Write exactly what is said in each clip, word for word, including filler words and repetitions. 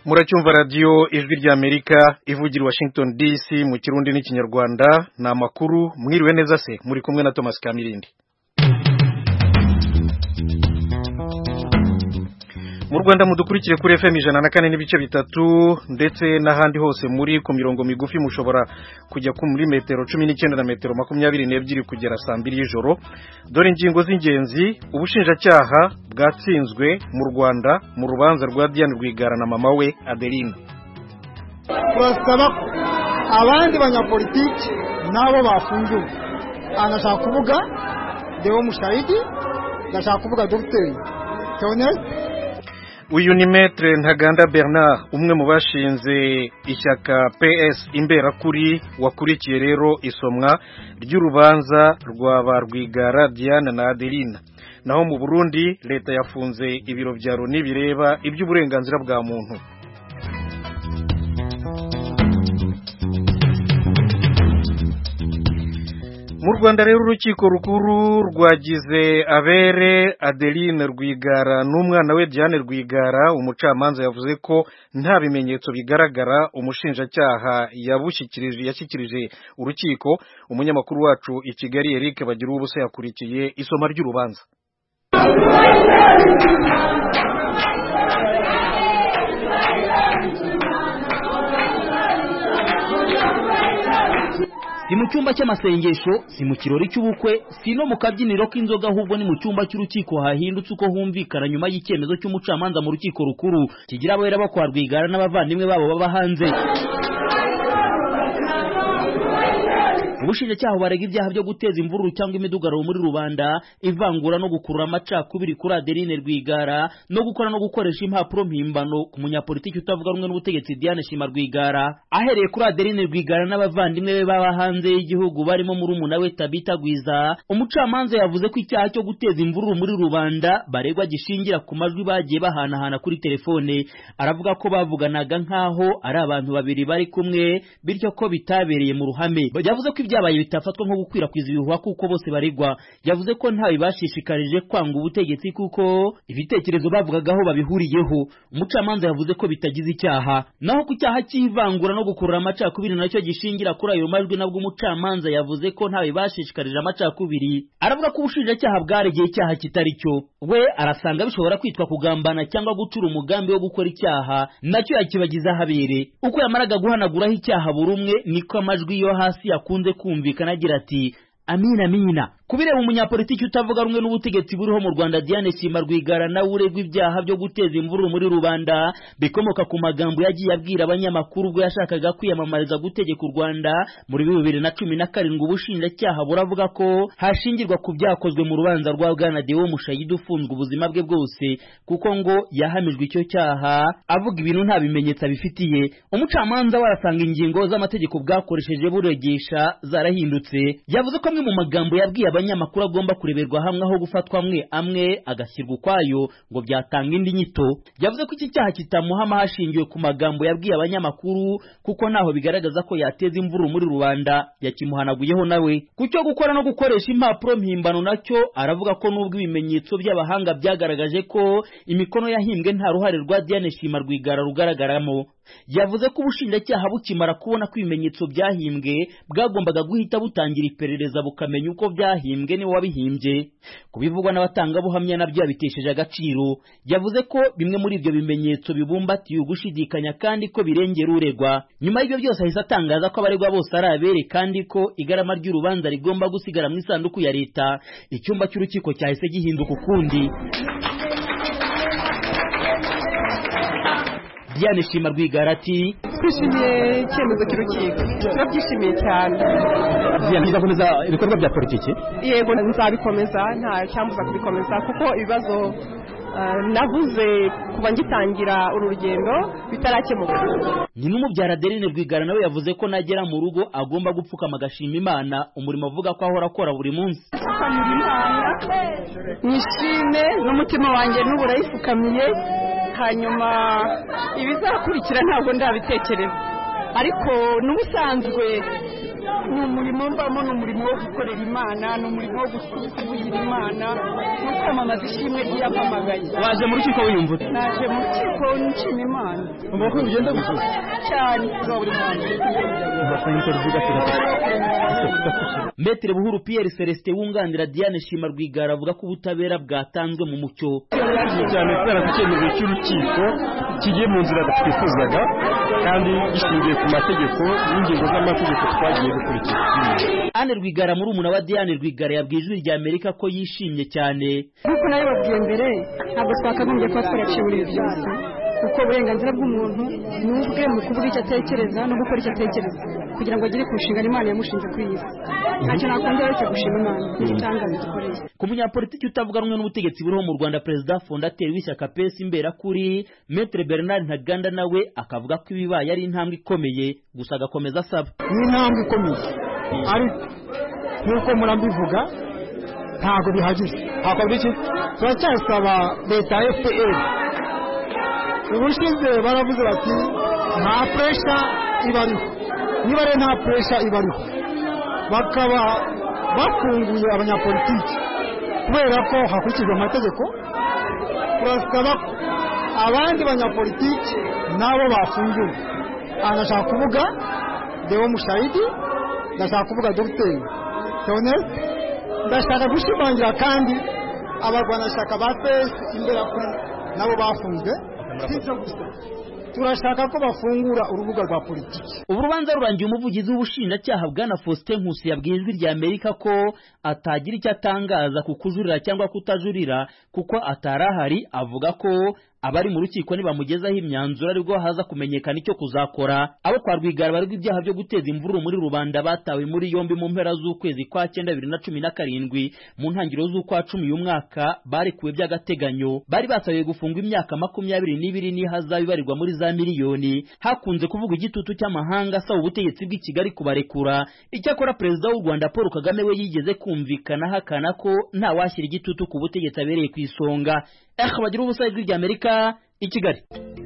Muracyumva radio ijwi rya Amerika ivugira Washington D C mu kirundi n'ikinyarwanda na makuru mwiriwe neza se muri kumwe na Thomas Kamirindi. Mu Rwanda mudukurikire kuri F M ijana na kane n'ibice bitatu ndetse n'ahandi hose muri ku mirongo migufi mushobora kujya ku muri metero cumi n'icyenda na metero makumyabiri n'ebyiri kugera saa mbiri y'ijoro. Dore ingingo z'ingenzi: ubushinjacyaha bwatsinzwe mu Rwanda mu rubanza rwa Diane Rwigara na mama we Adeline. Turasaba abandi banyapolitiki nabo bafungiwe. Anashaka kuvuga Deo Mushayidi, ndashaka kuvuga Docteur Theoneste. Uyu ni Maître Ntaganda Bernard, umwe mu bashinze ishyaka P S Imberakuri, wakurikiye rero isomwa ry'urubanza rwa ba Rwigara Diane na Adeline. Naho mu Burundi leta yafunze ibiro bya Loni bireba iby'uburenganzira bwa muntu. Mu Rwanda rero urukiko rukuru rwagize abere Adeline Rwigara n'umwana we Diane Rwigara. Umucamanza yavuze ko nta bimenyetso bigaragara umushinjacyaha yabushikirije yashyikirije urukiko. Umunyamakuru wacu i Kigali Eric Bagira ubusa yakurikiye isoma ry'urubanza. Si mu cyumba cy'amasengesho, si mu kirori cy'ubukwe, si no mu kabyiniro k'inzoga, ahubwo ni mu cyumba cy'urukiko hahindutse uko humvikana nyuma y'icyemezo cy'umucamanza mu rukiko rukuru kigira abera bo kwa Rwigara n'abavandimwe babo baba hanze. Ubushinjacyaha barega ibyaha byo guteza imvururu cyangwa imidugararo muri rubanda, ivangura no gukurura amacakubiri kuri Adeline Rwigara, no gukora no gukoresha impapuro mpimbano ku munyapolitiki utavuga rumwe n'ubutegetsi Diane Shima Rwigara. Ahereye kuri Adeline Rwigara n'abavandimwe be baba hanze y'igihugu barimo murumuna we Tabita Gwiza, umucamanza yavuze ko icyaha cyo guteza imvururu muri rubanda baregwa gishingira ku majwi bagiye bahanahana kuri telefone. Aravuga ko bavuganaga nkaho ari abantu babiri bari kumwe, bityo ko bitabereye mu ruhame. Yavuze ko byabaye bitafatwa nko gukwirakwiza ibihuha kuko bose baregwa. Yavuze ko ntawe bashishikaje kwanga ubutegetsi kuko ibitekerezo bavugagaho babihuriyeho. Umucamanza yavuze ko bitagize icyaha. Naho ku cyaha cy'ivangura no gukurura amacakubiri nacyo gishingira kuri ayo majwi, nabwo umucamanza yavuze ko ntawe bashishikarije amacakubiri. Aravuga ko ubushinjacyaha bwaregeye icyaha kitari cyo. We arasanga bishobora kwitwa kugambana cyangwa gucura umugambi wo gukora icyaha, nacyo yakibagiza habere. Uko yamaraga guhanaguraho icyaha buri umwe, niko amajwi yo hasi yakunze kumvikana agira ati amina amina. Kubireba umunyapolitiki utavuga rumwe n'ubutegetsi buriho mu Rwanda Diane Shima Rwigara na uregwa ibyaha byo guteza imvururu muri rubanda bikomoka ku magambo yagiye abwira abanyamakuru ubwo yashakaga kwiyamamariza gutegeka u Rwanda muri bibiri na cumi na karindwi. Ubushinjacyaha buravuga ko hashingirwa ku byakozwe mu rubanza rwa Bwana Deo Mushayidi ufunzwe ubuzima bwe bwose, kuko ngo yahamijwe icyo cyaha avuga ibintu nta bimenyetso bifitiye. Umucamanza warasanga ingingo z'amategeko bwakoresheje buregesha zarahindutse. Yavuze ko amwe mu magambo yabwiye abanyamakuru agomba kureberwa hamwe aho gufatwa amwe amwe agashyirwa ukwayo ngo byatanga indi nyito. Yavuze ko iki cyaha kitamuhama hashingiwe ku magambo yabwiye abanyamakuru kuko naho bigaragaza ko yateza imvururu muri rubanda, yakimuhanaguyeho nawe. Ku cyo gukora no gukoresha impapuro mpimbano nacyo aravuga ko nubwo ibimenyetso by'abahanga byagaragaje ko imikono yahimbwe nta ruhare rwa Diane Shima Rwigara rugaragaramo. Yavuze ko ubushinjacyaha bukimara kubona ko ibimenyetso byahimbwe bwagombaga guhita butangira iperereza bukamenya uko byahimbwe ni wabihimbye. Kubivugwa n'abatangabuhamya nabyo yabitesheje agaciro. Yavuze ko bimwe muri ibyo bimenyetso bibumbatiye ugushidikanya kandi ko birengera uregwa. Nyuma y'ibyo byose ahise atangaza ko abaregwa bose ari abere kandi ko igarama ry'urubanza rigomba gusigara mu isanduku ya leta. Icyumba cy'urukiko cyahise gihinduka ukundi. Diane Shima Rwigara ati twishimiye icyemezo cy'urukiko, turabyishimiye cyane. Diane nzakomeza ibikorwa bya politiki? Yego nzabikomeza, nta cyambuza kubikomeza kuko ibibazo uh, navuze kuva ngitangira uru rugendo bitarakemuka. Nyina umubyara Adeline Rwigara nawe yavuze ko nagera mu rugo agomba gupfukama agashima Imana, umurimo avuga ko ahora akora buri munsi. Nishime n'umutima wanjye n'uburayifukamiye, hanyuma ibizakurikira ntabwo ndabitekereza, ariko n'ubusanzwe ni umurimo mbamo, ni umurimo wo gukorera Imana, ni umurimo wo gusubiza Imana, nuko kwamamaza ishimwe ry'iyamamagaye. Waje mu rukiko wiyumva ute? Naje mu rukiko nshima Imana. Umva ko bigenda gusa Cyane. Maître Buhuru Pierre Celestin wunganira Diane Shima Rwigara avuga ko ubutabera bwatanzwe mu mucyo. Cyane kubera ko icyemezo cy'urukiko kigiye mu nzira twifuzaga kandi gishingiye ku mategeko n'ingingo z'amategeko twagiye dukurikiza. Anne Rwigara murumuna wa Diane Rwigara yabwiye Ijwi rya Amerika ko yishimye cyane. Kuko nayo babwiye mbere ntabwo twakagombye kuba twaraciye muri ibyo byose. Kuko uburenganzira bw'umuntu ni ubwe mu kuvuga icyo atekereza no gukora icyo atekereza kugira ngo agere ku nshingano Imana yamushinze kuri iyi si. Ntacyo nakongera uretse gushima Imana n'igitangaza gikoreye. Ku munyapolitiki utavuga rumwe n'ubutegetsi buriho mu Rwanda, Perezida fondateri w'ishyaka P S Imberakuri Maître Bernard Ntaganda nawe akavuga ko ibibaye ari intambwe ikomeye, gusa agakomeza asaba. Ni intambwe ikomeye ariko nk'uko murambivuga ntabwo bihagije. Hakaba iki? Turacyasaba leta ya F P R. Ubushize baravuze bati nta pressure ibariho, niba rero nta pressure ibariho bakaba bafunguye abanyapolitiki kubera ko hakurikijwe amategeko, turasaba ko abandi banyapolitiki nabo bafunguye. Anashaka kuvuga Deo Mushayidi, ndashaka kuvuga Dr Theonel, ndashaka gushimangira kandi abarwanashyaka ba P S Imberakuri nabo bafunzwe. Turashaka ko bafungura urubuga rwa politiki. Ubu rubanza rurangiye, umuvugizi w'ubushinjacyaha Bwana Faustin Nkusi yabwiye Ijwi rya Amerika ko atagira icyo atangaza ku kujurira cyangwa kutajurira kuko atarahari. Avuga ko abari mu rukiko nibamugezaho imyanzuro aribwo haza kumenyekana icyo kuzakora. Abo kwa Rwigara baregwa ibyaha byo guteza imvururu muri rubanda batawe muri yombi mu mpera z'ukwezi kwa cyenda bibiri na cumi na karindwi. Mu ntangiriro z'ukwa cumi uyu mwaka barekuwe by'agateganyo. Bari basabiwe gufungwa imyaka makumyabiri n'ibiri n'ihazabu ibarirwa muri za miliyoni. Hakunze kuvuga igitutu cy'amahanga asaba ubutegetsi bw'i Kigali kubarekura. Icyakora Perezida w'u Rwanda Paul Kagame we yigeze kumvikana hakana ko nta washyira igitutu ku butegetsi abereye ku isonga. Eh bagira ubusa Ijwi rya Amerika i Kigali.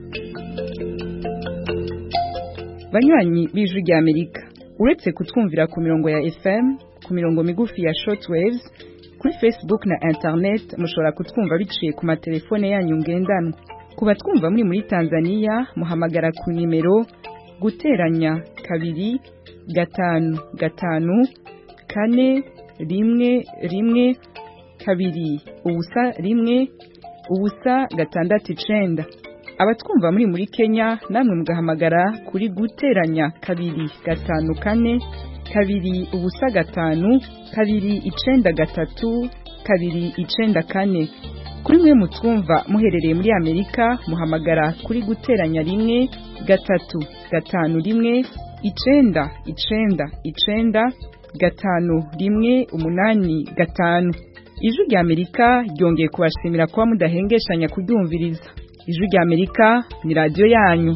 Banywanyi b'Ijwi rya Amerika, uretse kutwumvira ku mirongo ya F M, ku mirongo migufi ya shortwaves, kuri Facebook na internet mushobora kutwumva biciye ku matelefone yanyu ngendanwa. Ku batwumva muri muri Tanzania muhamagara ku nimero guteranya kabiri gatanu gatanu kane rimwe rimwe kabiri ubusa rimwe ubusa gatandatu icenda. Abatwumva muri muri Kenya namwe mugahamagara kuri guteranya kabiri gatanu kane kabiri ubusa gatanu kabiri icenda gatatu kabiri icenda kane. Kuri mwe mutwumva muherereye muri Amerika muhamagara kuri guteranya rimwe gatatu gatanu rimwe icenda icenda icenda gatanu rimwe umunani gatanu. Ijwi rya Amerika ryongeye kubashimira kuba mudahengeshanya kuryumviriza. Ijwi rya Amerika ni radio yanyu.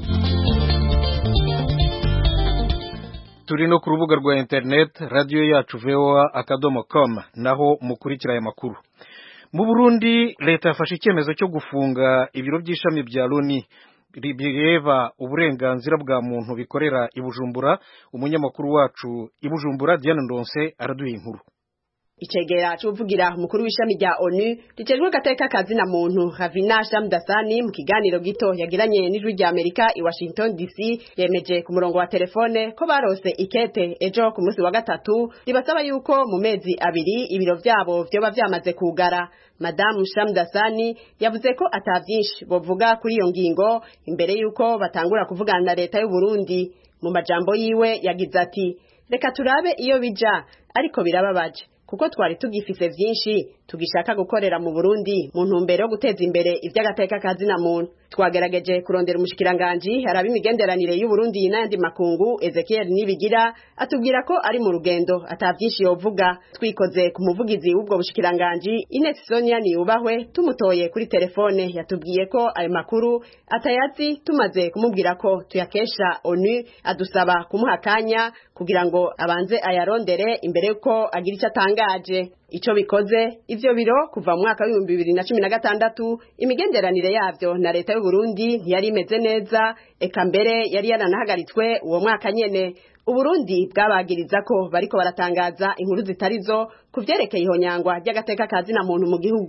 Turi no ku rubuga rwa internet radio yacu v o a akadomo com naho mukurikira aya makuru. Mu Burundi leta yafashe icyemezo cyo gufunga ibiro by'ishami bya Loni bireba uburenganzira bwa muntu bikorera i Bujumbura. Umunyamakuru wacu i Bujumbura Diane Ndonse araduha inkuru. Icegera cy'uvugira umukuru w'ishami rya ONU ricejwe gateka kazi na muntu Ravina Shamdasani mu kiganiro gito yagiranye n'Ijwi rya Amerika i Washington D C yemeje ku murongo wa telefone ko barose ikete ejo ku munsi wa gatatu ribasaba yuko mu mezi abiri ibiro vyabo vyoba vyamaze kugara. Madame Shamdasani yavuze ko atavyinshi bovuga kuri iyo ngingo imbere yuko batangura kuvugana na leta y'u Burundi. Mu majambo yiwe yagize ati reka turabe iyo bija ariko birababaje kuko twari tugifise vyinshi tugishaka gukorera mu Burundi mu ntumbero yo guteza imbere ivy'agateka kazi na muntu. Twagerageje kurondera umushikiranganje haraba imigenderanire y'u Burundi n'andi makungu Ezekiel Nibigira atubwira ko ari mu rugendo atavyinshi yovuga. Twikoze ku muvugizi w'ubwo bushikiranganje Ines Sonia Niyubahwe tumutoye kuri telefone yatubwiye ko ayo makuru atayazi. Tumaze kumubwira ko tuyakesha ONU adusaba kumuha kanya kugira ngo abanze ayarondere imbere yuko agira icyo atangaje. Ico bikoze ivyo biro kuva mu mwaka wa bibiri na cumi na gatandatu imigenderanire yavyo na leta y'u Burundi ntiyari imeze neza, eka mbere yari yaranahagaritswe uwo mwaka nyene. Uburundi bwabagiriza ko bariko baratangaza inkuru zitarizo kuvyerekeye ihonyangwa ry'agateka kazi na muntu mu gihugu.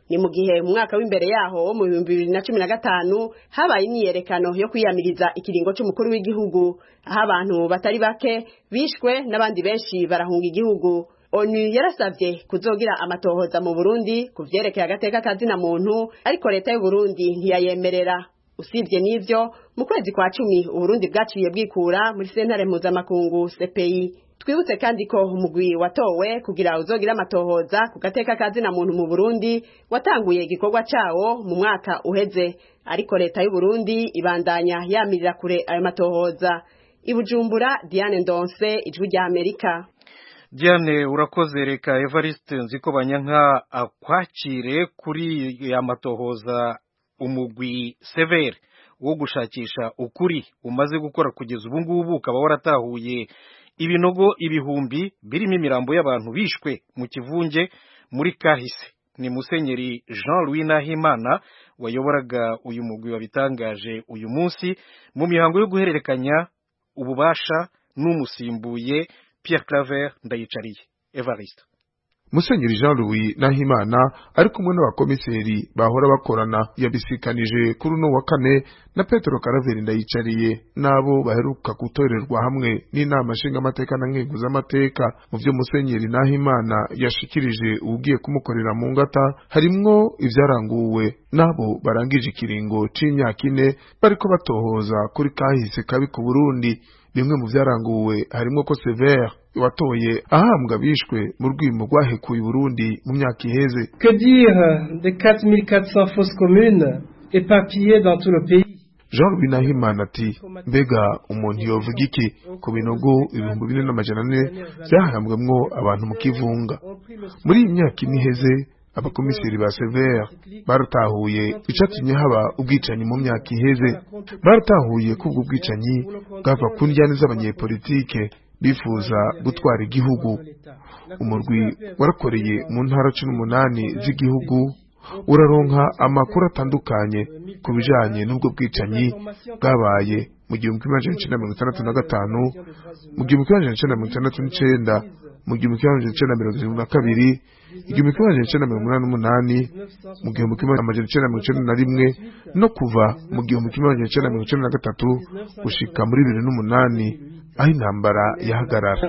ni mu gihe mu mwaka w'imbere yaho wo mu bihumbi bibiri na cumi na gatanu habaye imyiyerekano yo kwiyamiriza ikiringo c'umukuru w'igihugu aho abantu batari bake bishwe n'abandi benshi barahunga igihugu. ONU yarasavye kuzogira amatohoza mu Burundi kuvyerekeye agateka kazina muntu, ariko leta y'u Burundi ntiyayemerera. Usibye n'ivyo, mu kwezi kwa cumi Uburundi bwaciye bwikura muri sentare mpuzamakungu C P I. Twibutse kandi ko umugwi watowe kugira uzogira amatohoza ku gateka kazina muntu mu Burundi watanguye igikorwa cawo mu mwaka uheze, ariko leta y'u Burundi ibandanya yamirira kure ayo matohoza. I Bujumbura, Diane Ndonse, Ijwi rya Amerika. Diane urakoze. Reka Evariste Nzikobanyanka akwakire kuri ya matohoza umugwi severe wo gushakisha ukuri umaze gukora kugeza ubu ngubu, ukaba waratahuye ibinogo ibihumbi birimo imirambo y'abantu bishwe mu kivunge muri kahise. Ni Musenyeri Jean Louis Nahimana wayoboraga uyu mugwi wabitangaje uyu munsi mu mihango yo guhererekanya ububasha n'umusimbuye Pierre Claver Ndayicariye. Evariste. Musenyeri Jean Louis Nahimana ari kumwe n'abakomiseri bahora bakorana yabisikanije kuri uno wa kane na Petero Karaveri Ndayicariye nabo baheruka gutorerwa hamwe n'inama nshinga amateka na nkenguza amateka. Mu byo Musenyeri Nahimana yashikirije ugiye kumukorera mu ngata harimwo ivyaranguwe nabo barangije ikiringo c'imyaka ine bariko batohoza kuri kahise kabi ku Burundi. Bimwe mu vyaranguwe harimo ko Severe watoye ahambwa bishwe mu rwimo rwahekuye Burundi mu myaka iheze. Que dire de quatre mille quatre cents fausses communes éparpillées dans tout le pays? Jean Louis Nahimana ati mbega umuntu yovuga iki ku binogo ibihumbi bine n'amajana ane vyahambwemwo abantu mu kivunga. Muri iyi myaka ine iheze abakomiseri ba Severe baratahuye icatumye haba ubwicanyi mu myaka iheze. Baratahuye ko ubwo bwicanyi bwava ku njyane z'abanyepolitike bifuza gutwara igihugu. Umurwi warakoreye mu ntara cumi n'umunani z'igihugu uraronka amakuru atandukanye ku bijanye n'ubwo bwicanyi bwabaye mu gihumbi kimwe amajana icenda mirongo itandatu na gatanu, mu gihumbi kimwe amajana icenda mirongo itandatu n'icenda, mu gihumbi kimwe amajana icenda mirongo irindwi na kabiri, igihumbi kimwe amajana icenda mirongo umunani n'umunani, mu gihumbi kimwe amajana icenda mirongo icenda na rimwe no kuva mu gihumbi kimwe amajana icenda mirongo icenda na gatatu gushika muri bibiri n'umunani aho intambara yahagarara.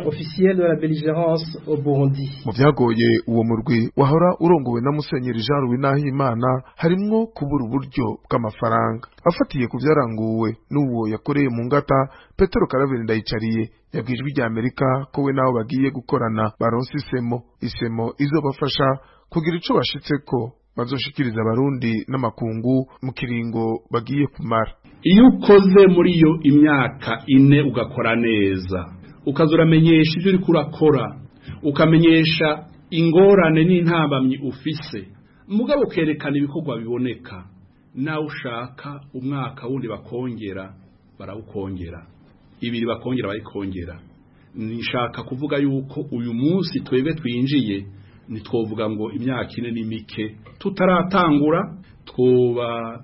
Mu vyagoye uwo murwi wahora urongowe na Musenyeri Jean Louis Nahimana harimwo kubura uburyo bw'amafaranga. Afatiye ku vyaranguwe n'uwo yakoreye mu ngata, Petero Karaveri Ndayicariye yabwiye Ijwi rya Amerika ko we nabo bagiye gukorana baronse isemo isemo izobafasha kugira ico bashitseko bazoshikiriza abarundi n'amakungu mu kiringo bagiye kumara. Iyo ukoze muri iyo imyaka ine ugakora neza, ukazuramenyesha ibyo uri kurakora, ukamenyesha ingorane n'intambamyi ufise, mugabo ukerekana ibikorwa biboneka, nawe ushaka umwaka wundi bakongera barawukongera, ibiri bakongera bayikongera. Nishaka kuvuga yuko uyu munsi twebwe twinjiye nitwovuga ngo imyaka ine ni mike tutaratangura, twoba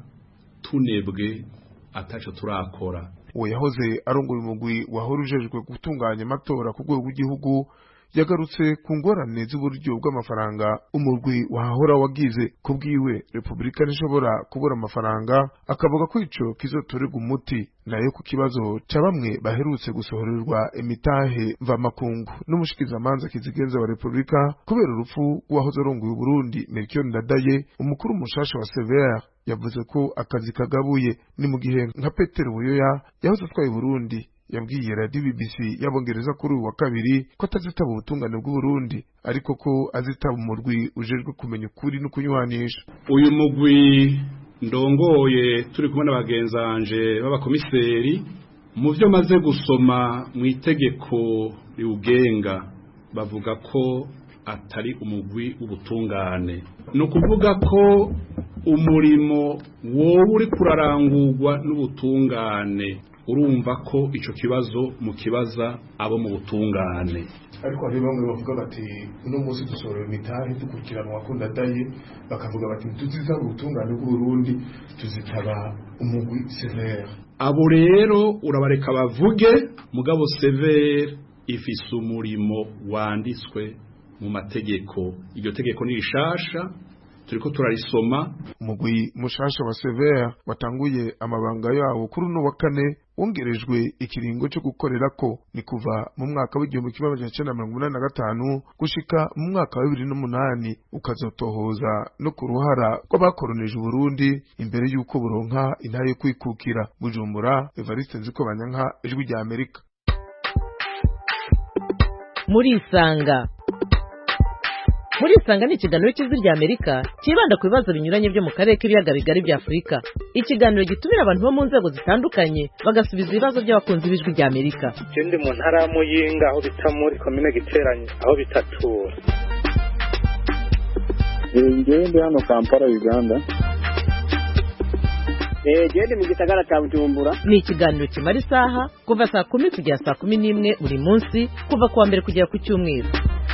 tunebwe ataco turakora. Uwo yahoze arongoye umugwi wahora ujejwe gutunganya amatora ku rwego rw'igihugu yagarutse ku ngorane z'uburyo bw'amafaranga umurwi wahora wagize. Kubwiwe Republika nishobora kubura amafaranga, akavuga ko ico kizotorerwa umuti nayo ku kibazo ca bamwe baherutse gusohorerwa imitahe mva makungu n'umushikizamanza kizigenza wa Republika kubera urupfu rw'uwahoze arongoye Burundi Melchior Ndadaye. Umukuru mushasha wa Severe yavuze ko akazi kagabuye. Ni mu gihe nka Petero Buyoya yahoze atwaye Burundi yabwiye Radio B B C y'Abongereza kuri uwa kabiri ko atazitaba ubutungane bw'u Burundi, ariko ko azitaba umurwi ujejwe kumenya ukuri no kunywanisha. Uyu mugwi ndongoye turi kumwe n'abagenzanje b'abakomiseri, mu byo maze gusoma mu itegeko riugenga bavuga ko atari umugwi w'ubutungane. No kuvuga ko umurimo wowe uri kurarangurwa n'ubutungane, urumva ko ico kibazo mu kibaza abo mu butungane. Ariko hari bamwe bavuga bati uno munsi dusorera imitahe dukurikirana wakunda daye, bakavuga bati tuziza ubutungane bw'u Burundi tuzitaba umugwi Severe. Abo rero urabareka bavuge, mugabo Severe ifise umurimo wanditswe mu mategeko. Iryo tegeko ni rishasha, turiko turarisoma. Umugwi mushasha wa Severe watanguye amabanga yawo kuri uno wa kane wongerejwe ikiringo cyo gukorerako ni kuva mu mwaka w'igihumbi kimwe amajana icenda mirongo inani na gatanu gushika mu mwaka wa bibiri n'umunani, ukazotohoza no ku ruhara rw'abakoronije Burundi imbere y'uko buronka intara yo kwikukira. Bujumbura, Evariste Nzikobanyanka, Ijwi rya Amerika. Muri Isanga Muri Isanga ni ikiganiro cy'Ijwi rya Amerika kibanda ku bibazo binyuranye byo mu karere k'ibiyaga bigari bya Afurika. Ikiganiro gitumira abantu bo mu nzego zitandukanye bagasubiza ibibazo by'abakunzi b'Ijwi rya Amerika. Ndi mu ntara ya Muyinga aho bita muri komine Giteranye aho bitatura. Ngiye ndi hano Kampala, Uganda. Eh, gende mu gisagara cya Bujumbura. Ni ikiganiro kimara isaha kuva saa kumi kugera saa kumi n'imwe buri munsi kuva kuwa mbere kugera ku cyumweru.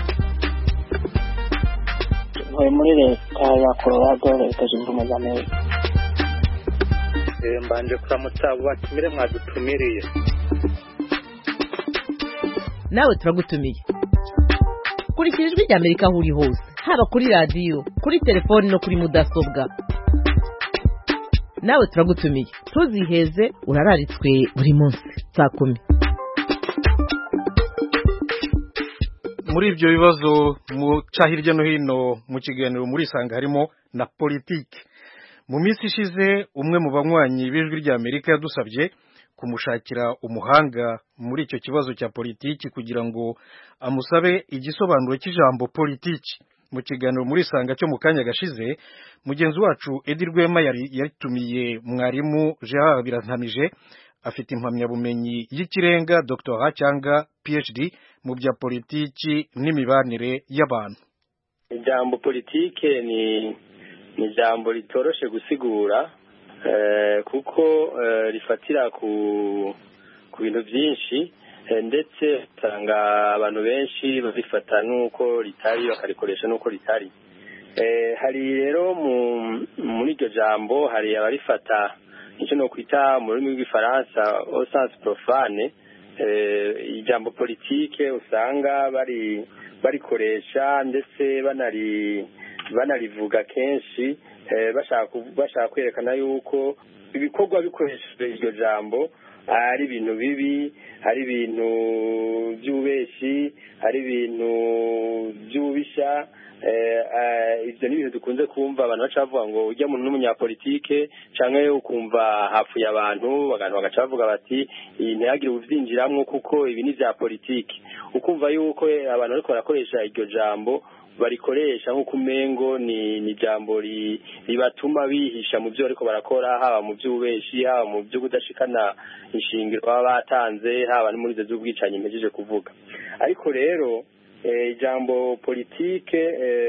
Ntuye muri leta ya Colorado, leta zunze ubumwe za Amerika. Eh, mbanje kuramutsa abo batumire mwadutumiriye. Nawe turagutumiye. Kurikira Ijwi rya Amerika aho uri hose, haba kuri radio, kuri telefone no kuri mudasobwa. Nawe turagutumiye. Tuziheze urararitswe buri munsi saa kumi. Muri ibyo bibazo mu hirya no hino mu kiganiro muri Isanga harimo na politiki. Mu minsi ishize umwe mu banywanyi b'Ijwi rya Amerika yadusabye kumushakira umuhanga muri icyo kibazo cya politiki kugira ngo amusabe igisobanuro cy'ijambo politiki. Mu kiganiro muri Isanga cyo mu kanya gashize, mugenzi wacu Edi Rwema yari yaritumiye mwarimu Gerard Birantamije, afite impamyabumenyi y'ikirenga doctorat cyangwa P H D mu bya politiki n'imibanire y'abantu. Ijambo politike ni ni ijambo ritoroshe gusigura eh, kuko eh, rifatira ku ku bintu byinshi, ndetse usanga abantu benshi babifata nuko ritari bakarikoresha nuko ritari. Eh, hari rero muri iryo jambo hari abarifata icyo no kwita mu rurimi rw'ifaransa au sens profane. Eh, ijambo politike usanga bari barikoresha ndetse banari banarivuga kenshi, eh, bashaka bashaka kwerekana yuko ibikorwa bikoreshejwe iryo jambo hari ibintu bibi, hari ibintu by'ubeshi, hari ibintu by'ubisha. Ibyo ni ibintu dukunze kumva abantu bacavuga ngo ujya muntu n'umunyapolitike canke ukumva hafuye abantu abantu bagaca bavuga bati ntihagire uvyinjiramwo kuko ibi ni vya politiki. Ukumva yuko abantu bariko barakoresha iryo jambo barikoresha nk'uko umengo ni ni jambo ribatuma bihisha mu byo ariko barakora, haba mu by'ubeshi, haba mu byo kudashikana inshingiro baba batanze, haba no muri izo z'ubwicanyi mpejeje kuvuga. Ariko rero ijambo politike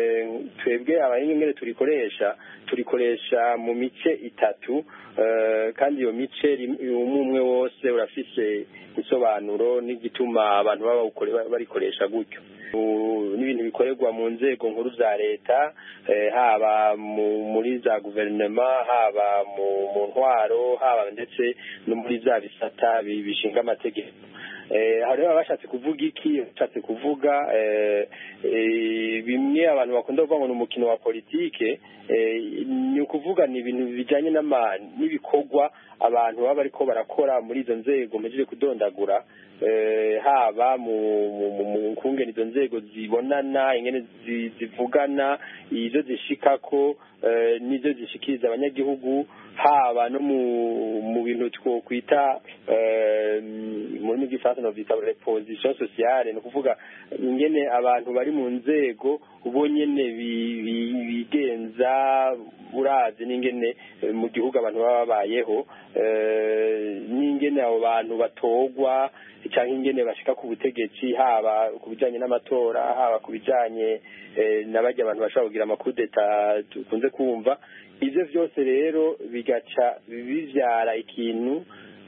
twebwe abayingere turikoresha turikoresha mu mice itatu, kandi iyo mice umwe wose urafise isobanuro n'igituma abantu baba barikoresha gutyo. N'ibintu bikorerwa mu nzego nkuru za leta, haba muri za guverinoma, haba mu ntwaro, haba ndetse no muri za bisata bishinga amategeko. Eh hariho abashatse kuvuga iki bashatse kuvuga eh bimwe abantu bakunda kuvuga ngo n'umukino wa politike, ni ukuvuga ni ibintu bijanye n'ibikorwa abantu baba ariko barakora muri izo nzego mpejeje kudondagura, eh haba mu kungena izo nzego zibonana, ingene zivugana, izo zishikako nizo zishikiriza abanyagihugu, haba no mu bintu two kwita muri gifaransa no vita reposition sociale, no kuvuga ingene abantu bari mu nzego ubonyene bigenza burazi n'ingene mu gihugu abantu baba babayeho, n'ingene abo bantu batogwa cyangwa ingene bashika ku butegetsi, haba ku bijanye n'amatora, haba ku bijanye n'abajya abantu bashaka kugira amakudeta tukunze kumva. Ivyo vyose rero bigaca bivyara ikintu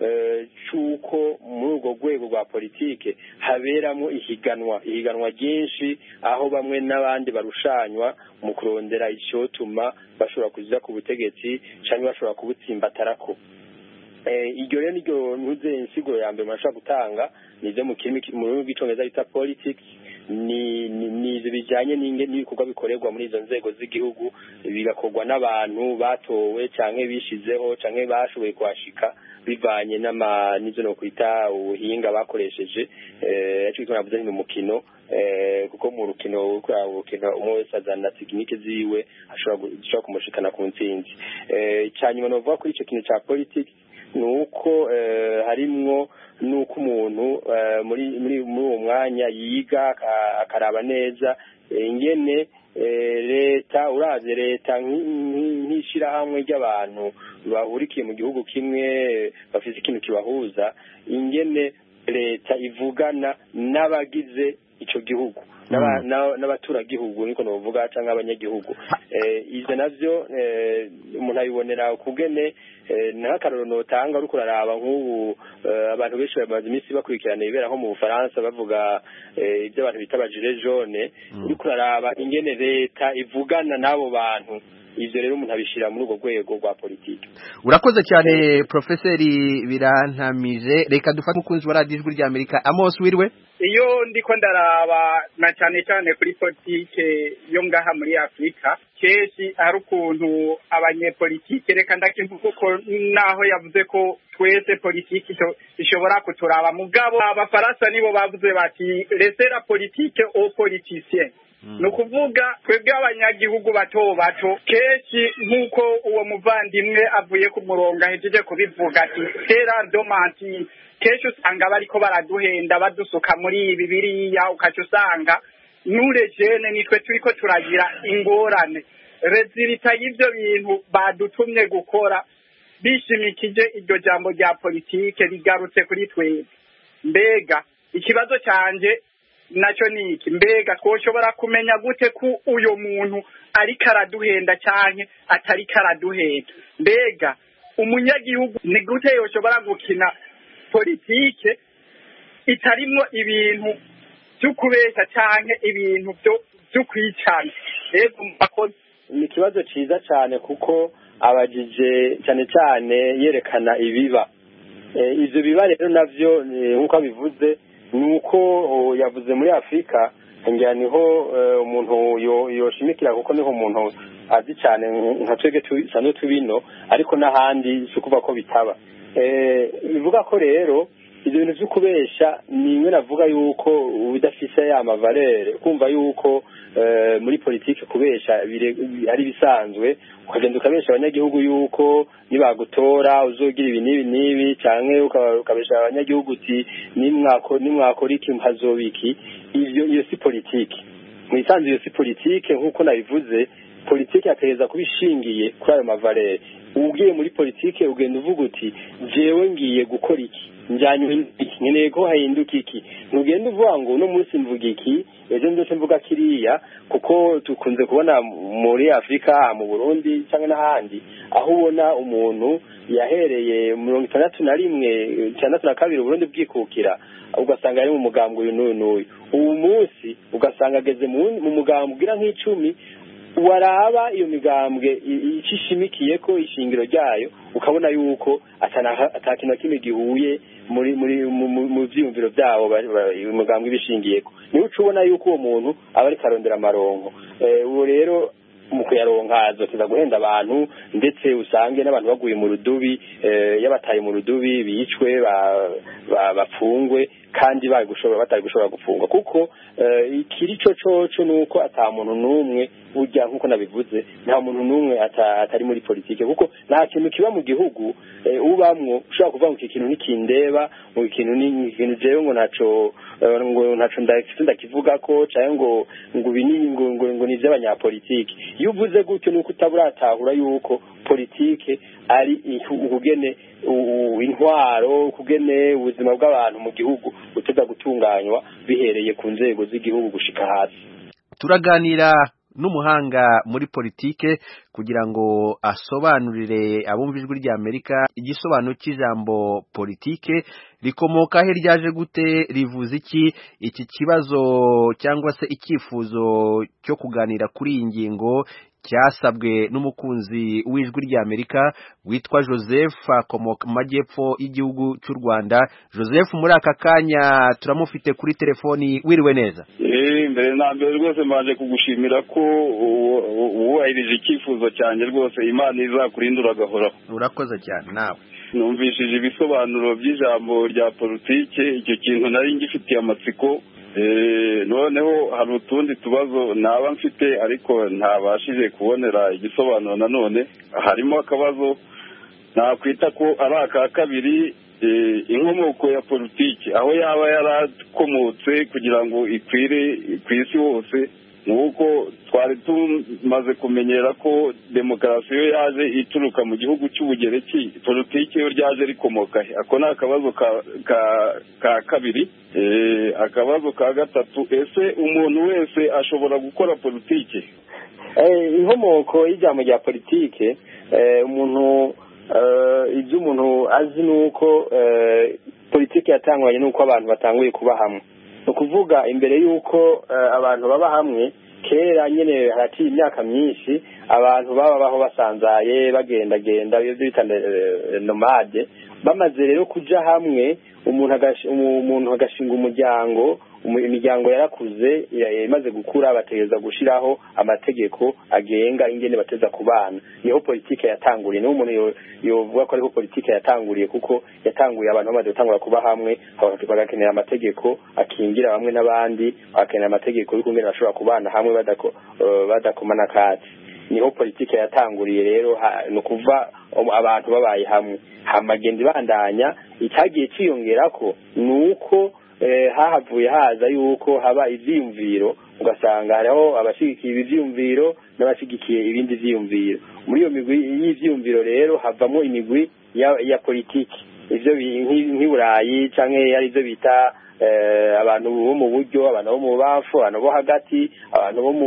cyuko muri urwo rwego rwa politike haberamo ihiganwa ihiganwa ryinshi, aho bamwe n'abandi barushanywa mu kurondera icyotuma bashobora kuza ku butegetsi cyangwa bashobora kubutsimbatarako. Iryo rero niryo ntuze insigo ya mbere mashaka gutanga, nivyo mu kirimi mu rurimi rw'icongereza bita politics, ni ni bijanye n'ibikorwa bikorerwa muri izo nzego z'igihugu bigakorwa n'abantu batowe canke bishizeho canke bashoboye kwashika bivanye n'ama nizo no kwita ubuhinga bakoresheje eh cyo twavuze ni umukino eh kuko mu rukino urukino umwe wese azana tekinike ziwe ashobora kumushikana ku ntsinzi eh cyanyuma no vuga kuri ico kintu ca politics nuko eh harimwo nuko umuntu muri muri uwo mwanya yiga akaraba neza ingene leta uraze leta nk'ishira hamwe ry'abantu bahurikiye mu gihugu kimwe bafite ikintu kibahuza ingene leta ivugana n'abagize ico gihugu n'abaturagihugu niko novuga canke abanyagihugu ivyo navyo umuntu abibonera kugene n'akaroro notanga ariko uraraba nk'ubu abantu benshi bamaze iminsi bakurikirana ibera nko mu Bufaransa bavuga ibyo abantu bita bajire jaune uriko uraraba ingene leta ivugana n'abo bantu ivyo rero umuntu abishira muri ubwo rwego rwa politiki. Urakoze cyane Professeri Birantamije, reka dufate umukunzi wa Radio Ijwi rya Amerika Amos wirwe. Iyo ndiko ndaraba na cyane cyane kuri politike yo ngaha muri Afrika keshi ari ukuntu abanyepolitike reka ndakivuga ko naho yavuze ko twese politiki ishobora kuturaba mugabo abafaransa nibo bavuze bati laissez la politique aux politiciens. Nukuvuga twebwe abanyagihugu bato bato keshi nkuko uwo muvandimwe avuye ku murongo ahejeje kubivuga ati tera domanti keshi usanga bariko baraduhenda badusuka muri ibi biriya ukaca usanga nure jene nitwe turiko turagira ingorane rezilita y'ivyo bintu badutumye gukora bishimikije iryo jambo rya politike rigarutse kuri twebwe. Mbega ikibazo canje naco niki mbega twoshobora kumenya gute ku uyo muntu ari karaduhenda cyane atari karaduhenda mbega umunyagihugu ni gute yoshobora gukina politike itarimo ibintu byo kubesha cyane ibintu byo byo kwicana rego mbakoze ni kibazo ciza cyane kuko abajije cyane cyane yerekana ibiba e, ivyo biba rero navyo nkuko bivuze nuko yavuze muri Afrika ngira niho umuntu yoshimikira kuko niho umuntu azi cyane nka twege tusanzwe tubino ariko n'ahandi sukuva ko bitaba eh bivuga ko rero ibyo bintu byo kubesha ni imwe navuga yuko ubidafise ya mavalere kumva yuko muri politike kubesha ari bisanzwe ukagenda ukabesha abanyagihugu yuko nibagutora uzogira ibi nibi nibi canke ukabesha abanyagihugu uti nimwako nimwakora iki mpazobiki ivyo iyo si politike mwisanzwe iyo si politike nkuko nabivuze politike ateza kubishingiye kuri ayo mavalere ugiye muri politike ugenda uvuga uti jewe ngiye gukora iki njyanye iki nkeneye ko hahinduka iki ntugenda uvuga ngo uno munsi mvuga iki ejo ndetse mvuga kiriya kuko tukunze kubona muri Afrika mu Burundi cyangwa n'ahandi aho ubona umuntu yahereye mirongo itandatu na rimwe itandatu na kabiri Burundi bwikukira ugasanga ari mu mugambwe uyu n'uyu n'uyu ubu munsi ugasanga ageze mu mugambwe ugira nk'icumi waraba iyo migambwe ikishimikiye ko ishingiro ryayo ukabona yuko atakintu kimwe gihuye muri muri mu vyumviro byabo umugambwe bishingiyeko niwe ucubona yuko uwo muntu aba ari karondera amarongo uwo rero mu kuyaronka azoteza guhenda abantu ndetse usange n'abantu baguye mu rudubi yabataye mu rudubi bicwe bapfungwe kandi bagushobora batari gushobora gufungwa kuko ikiri cyo coco nuko ata muntu numwe urya nkuko nabivuze nta muntu numwe atari muri politike kuko nta kintu kiba mu gihugu ubamwo ushobora kuvuga ngo ikintu nikindeba mu kintu ni ikintu jewe ngo naco ngo naco ndakivuga ko cyangwa ngo ngo binini ngo ngo ni by'abanyapolitike iyo uvuze gutyo nuko utaburatahura yuko politike ari ukugene intwaro kugene ubuzima bw'abantu mu gihugu uteza gutunganywa bihereye ku nzego z'igihugu gushika hasi. Turaganira n'umuhanga muri politike kugira ngo asobanurire abumva ijwi rya Amerika igisobanuro cy'ijambo politike rikomoka he ryaje gute rivuze iki iki kibazo cyangwa se icyifuzo cyo kuganira kuri iyi ngingo cyasabwe n'umukunzi w'ijwi ry'Amerika witwa Joseph akomoka mu majyepfo y'igihugu cy'u Rwanda. Joseph, muri aka kanya turamufite kuri telefoni. Wiriwe neza? Eh, mbere na mbere rwose manje kugushimira ko wubahirije icyifuzo cyanjye rwose. Imana izakurindura agahoraho. Urakoze cyane nawe. Numvishije ibisobanuro by'ijambo rya politike, icyo kintu nari ngifitiye amatsiko. Eh, noneho hari utundi tubazo naba mfite ariko ntabashije kubonera igisobanuro. Nanone harimo akabazo nakwita ko ari aka kabiri, inkomoko ya politiki aho yaba yarakomotse kugira ngo ikwire ku isi hose, nuko twari tumaze kumenyera ko demokarasi yo yaje ituruka mu gihugu cy'Ubugereki, politiki yo ryaje rikomoka. Ako ni akabazo ka, ka, ka kabiri. E, akabazo ka gatatu, ese umuntu wese ashobora gukora politiki? Eh, inkomoko y'ijambo rya politike, eh, umuntu eh, ibyo umuntu azi nuko eh, politiki yatangwanye nuko abantu batanguye kuba hamwe. No kuvuga imbere yuko uh, abantu baba hamwe kera nyene hati imyaka myinshi abantu baba baho basanzaye bagenda genda iyo bita uh, nomade. Bamaze rero kuja hamwe umuntu agash, umuntu agashinga umuryango, imiryango yarakuze imaze gukura bategeza gushiraho amategeko agenga ingene bateza kubana. Niho politike yatanguriye. No umuntu yovuga ko ariho politike yatanguriye kuko yatanguye abantu bamaze gutangura kuba hamwe, bagakenera amategeko akingira bamwe n'abandi, bagakenera amategeko y'ukungene bashobora kubana hamwe badako uh, badakomana kati. Niho politike yatanguriye rero, no kuva abantu babaye hamwe hamagenda ibandanya. Icyagiye ciyongerako nuko eh, hahavuye haza yuko haba ivyiyumviro, ugasanga hariho abashigikiye ivyiyumviro n'abashigikiye ibindi vyiyumviro. Muri iyo migwi y'ivyiyumviro rero havamo imigwi ya, ya politiki, ivyo nk'iburayi canke ari byo bita eh, abantu bo mu buryo, abantu bo mu bafu, abantu bo hagati, abantu bo mu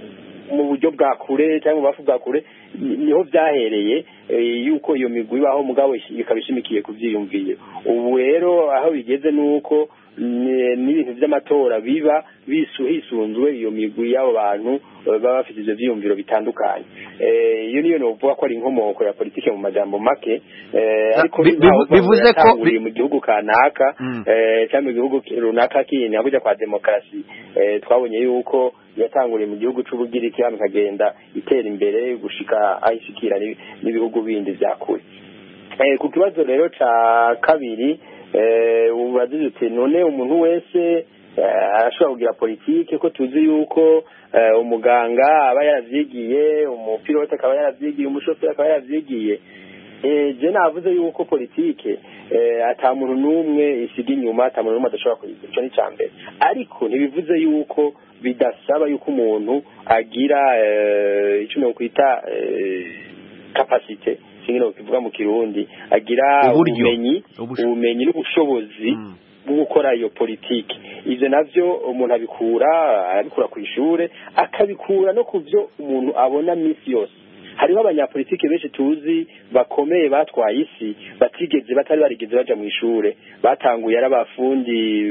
mu buryo bwa kure cyangwa bafu bwa kure. Niho byahereye yuko iyo migwi baho mugabo ikabishimikiye kuvyiyumvira. Ubu rero aho bigeze nuko n'ibintu by'amatora biba bisuhisunzwe iyo migwi y'abo bantu baba bafite ivyo vyiyumviro bitandukanye. Eh, iyo niyo novuga ko ari inkomoko ya politike mu majambo make. Eh, ariko bivuze ko mu gihugu kanaka eh cyangwa mu gihugu runaka kindi hakuja kwa demokrasi, eh twabonye yuko yatanguriye mu gihugu c'Ubugiriki hamwe kagenda itera imbere gushika ayishikira n'ibihugu bindi vyakure. Eh, ku kibazo rero ca kabiri, eh ubaze uti none umuntu wese arashobora kugira politike, ko tuzi yuko uh, umuganga aba yaravyigiye, umupilote akaba yaravyigiye, umushoferi akaba yaravyigiye. Eh, je navuze yuko politike eh, ata muntu numwe isiga inyuma, ata muntu numwe adashobora kuyigira. Ico ni cambere. Ariko ntibivuze yuko bidasaba yuko umuntu agira eh, ico no kwita eh, capacité, singino kivuga mu Kirundi, agira ubumenyi, ubumenyi n'ubushobozi mm. bwo gukora iyo politiki. Ivyo navyo umuntu abikura abikura ku ishure, akabikura no kuvyo umuntu abona misi yose. Hariho abanyapolitike benshi tuzi bakomeye batwaye isi batigeze batari barigeze baja mu ishure, batanguye ari abafundi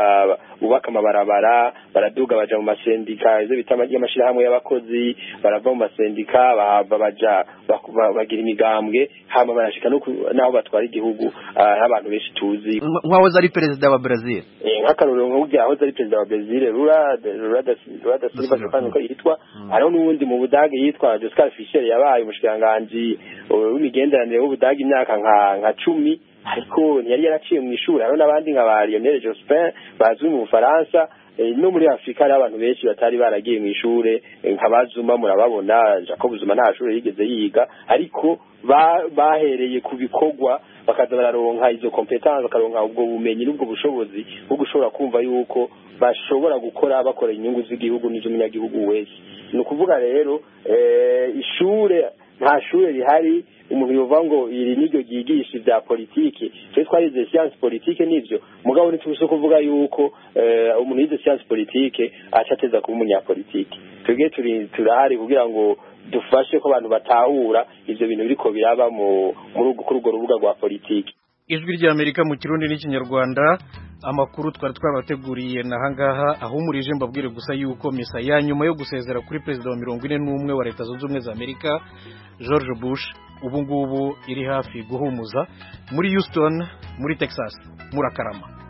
bubaka amabarabara, baraduga baja mu masendika izo bita y'amashirahamwe y'abakozi, barava mu masendika bahava baja bagira imigambwe, hama barashika no naho batwara igihugu. Abantu benshi tuzi nk'ahoze ari perezida wa Brazil, eh nk'akarorero nk'ubwo aho ari perezida wa Brazil Lula Lula da Silva ko yitwa. Hariho n'uwundi mu Budage yitwa Joschka Fischer yabaye umushikiranganji w'imigenderanire w'Ubudage imyaka nka nka cumi, ariko ntiyari yaraciye mu ishuri. Hariho n'abandi nka ba Lionel Jospin bazwi mu Bufaransa. No muri Afrika hari abantu benshi batari baragiye mu ishure, nk'abazuma murababona. Jacob Zuma nta shure yigeze yiga, ariko bahereye ku bikorwa bakaza bararonka izo competence, bakaronka ubwo bumenyi n'ubwo bushobozi bwo gushobora kumva yuko bashobora gukora bakora inyungu z'igihugu n'iz'umunyagihugu wese. Ni ukuvuga rero eh, ishure nta shure rihari umuntu yovuga ngo iri niryo ryigisha vya politiki. Twe twarize science politique nivyo, mugabo nitubise kuvuga yuko eh, umuntu yize science politique acateza kuba umunyapolitiki. Twebwe turi turahari kugira ngo dufashe ko abantu batahura ivyo bintu biriko biraba mu muri urwo rubuga rwa politiki. ijwi ry'Amerika mu Kirundi n'Ikinyarwanda. Amakuru twari twabateguriye nahangaha ahumurije mbabwire gusa yuko misa ya nyuma yo gusezera kuri perezida wa mirongo ine n'umwe wa Leta Zunze Ubumwe za Amerika George Bush ubu ngubu iri hafi guhumuza muri Houston muri Texas murakarama.